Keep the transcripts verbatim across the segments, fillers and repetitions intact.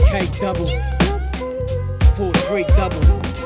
K double, four three double.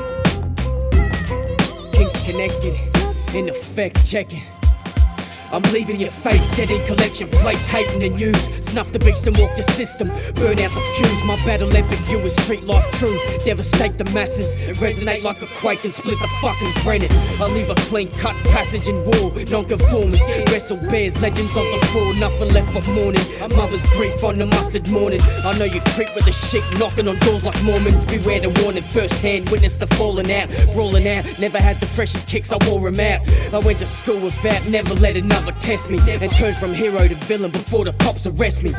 Kings connected, in effect checking. I'm leaving your face dead in collection plates, hating the news. Snuff the beast and walk the system, burn out the fuse. My battle epic, you is street life true. Devastate the masses, it resonate like a quake and split the fucking granite. I leave a clean cut passage in war, non-conformist. Wrestle bears, legends on the floor, nothing left but mourning. Mother's grief on the mustard morning. I know you creep with the sheep, knocking on doors like Mormons. Beware the warning, first hand, witness the falling out, brawling out. Never had the freshest kicks, I wore them out. I went to school with that, never let another test me, and turned from hero to villain before the cops arrest me.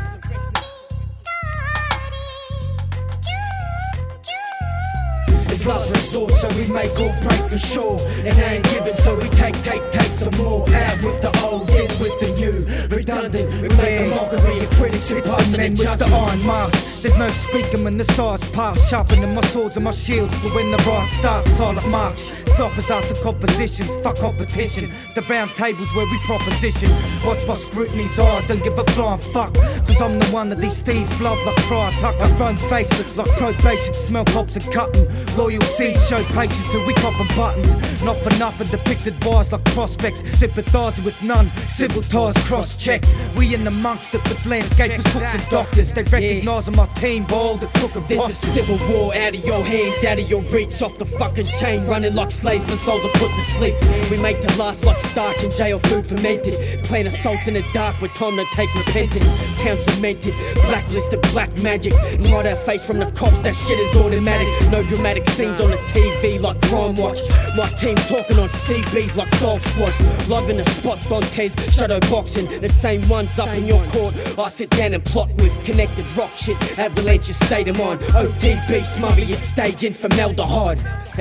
It's last resort, so we make or break for sure. And I ain't giving, so we take, take, take some more. Out with the old, in with the new. Redundant, we make a mockery of critics who pass and then judge. With the iron mask, there's no speaking when the swords pass. Sharpening my swords and my shields for when the ride starts. Silent march, stoppers arts and compositions. Fuck competition, the round tables where we proposition. Watch my scrutiny's eyes, don't give a flying fuck. Cause I'm the one that these thieves love like Friar Tuck. I run faceless like probation, smell cops and cutting. Loyal seeds show patience till we copping buttons. Not for nothing, depicted bars like prospects. Sympathising with none, civil ties cross-checked. We in amongst it with landscapers, cooks and doctors. They recognise on my team, ball the cook and This is civil war, out of your hands, out of your reach. Off the fucking chain, running like slaves when souls are put to sleep. We make the last like starch and jail food fermented. Playing assaults in the dark with time to take repentance. Town cemented, blacklisted black magic. Right our face from the cops, that shit is automatic. No dramatic scenes on the T V like Crime Watch. My team talking on C Bs like dog squads. Loving the spots on Tez, shadow boxing. The same ones up in your court I sit down and plot with. Connected rock shit, avalanche state of mind. O D B, smother your stage in formaldehyde.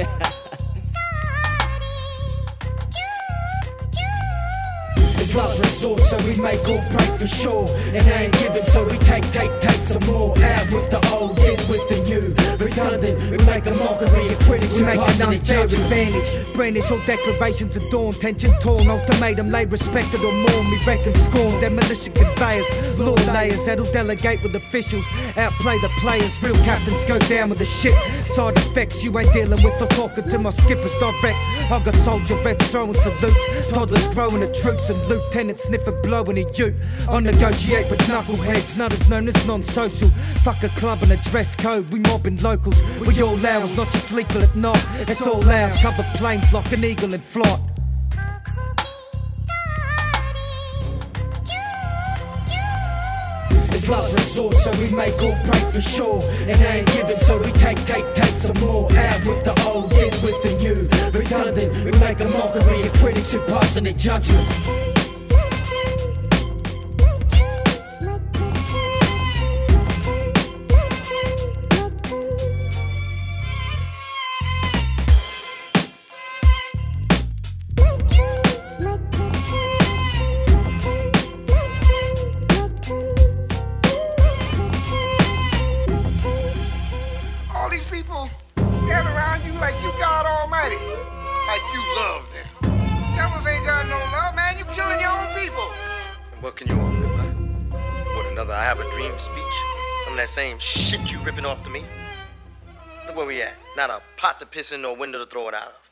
It's last resort, so we make or break for sure. And I ain't giving, so we take, take, take some more. Out with the old, in with the new. Redundant, we make a mockery of critics. We make an unfair advantage. Brandish all declarations of dawn. Tension torn, ultimatum lay respected or mourn. We reckon scorn, demolition conveyors. Law layers that'll delegate with officials. Outplay the players, real captains go down with the shit. Side effects you ain't dealing with, I'm talking to my skippers direct. I've got soldier vets throwing salutes. Toddlers growing the troops and lieutenants sniffing blowing a ute. I negotiate with knuckleheads, nutters known as non-social. Fuck a club and a dress code, we mobbing locals. We all ours, not just legal at night. It's all ours, cover planes like an eagle in flight. It's last resort, so we make or break for sure. And I ain't giving, so we take, take, take some more. Out with the old, in with the new. Redundant, we make a mockery of critics who pass in their judgment. These people gather around you like you God Almighty, like you love them. Devils ain't got no love, man. You killing your own people. And what can you offer, man? What, another I have a dream speech? Some of that same shit you ripping off to me? Look where we at. Not a pot to piss in or window to throw it out of.